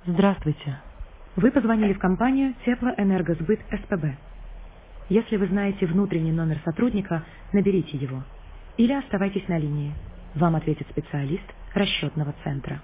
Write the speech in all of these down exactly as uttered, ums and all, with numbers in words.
Здравствуйте. Вы позвонили в компанию Теплоэнергосбыт СПБ. Если вы знаете внутренний номер сотрудника, наберите его. Или оставайтесь на линии. Вам ответит специалист расчетного центра.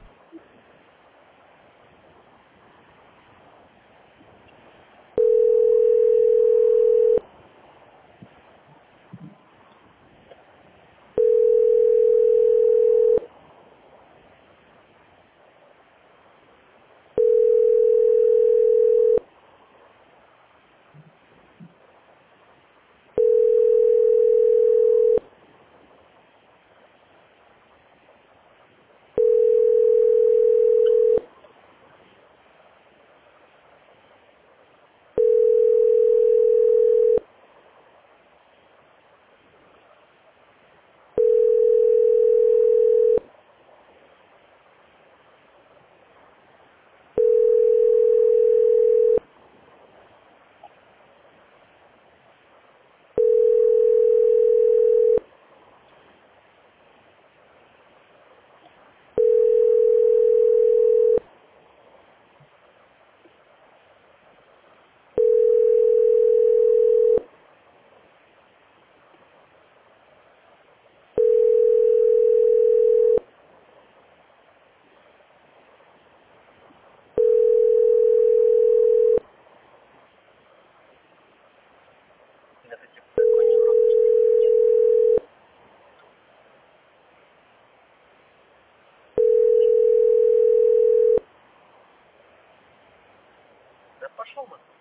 Это типа такой невроз. Да пошел он.